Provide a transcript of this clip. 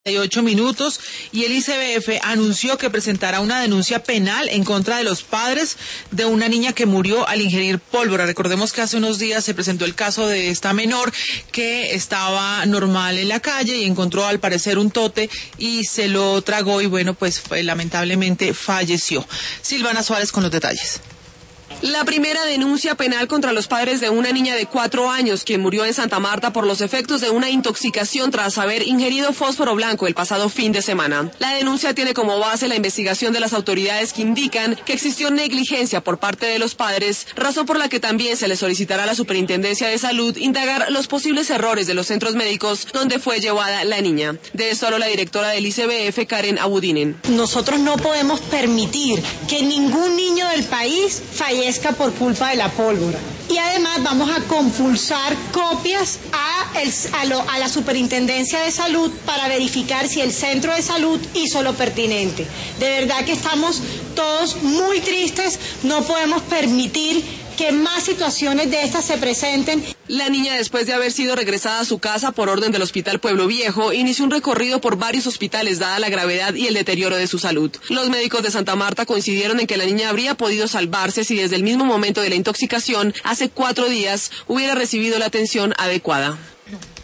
8 minutos y el ICBF anunció que presentará una denuncia penal en contra de los padres de una niña que murió al ingerir pólvora. Recordemos que hace unos días se presentó el caso de esta menor que estaba normal en la calle y encontró al parecer un tote y se lo tragó y bueno, pues lamentablemente falleció. Silvana Suárez con los detalles. La primera denuncia penal contra los padres de una niña de 4 años que murió en Santa Marta por los efectos de una intoxicación tras haber ingerido fósforo blanco el pasado fin de semana. La denuncia tiene como base la investigación de las autoridades que indican que existió negligencia por parte de los padres, razón por la que también se le solicitará a la Superintendencia de Salud indagar los posibles errores de los centros médicos donde fue llevada la niña. De esto habló la directora del ICBF, Karen Abudinen. Nosotros no podemos permitir que ningún niño del país fallezca por culpa de la pólvora. Y además vamos a compulsar copias a la Superintendencia de Salud para verificar si el centro de salud hizo lo pertinente. De verdad que estamos todos muy tristes, no podemos permitir que más situaciones de estas se presenten. La niña, después de haber sido regresada a su casa por orden del Hospital Pueblo Viejo, inició un recorrido por varios hospitales dada la gravedad y el deterioro de su salud. Los médicos de Santa Marta coincidieron en que la niña habría podido salvarse si desde el mismo momento de la intoxicación, hace 4 días, hubiera recibido la atención adecuada.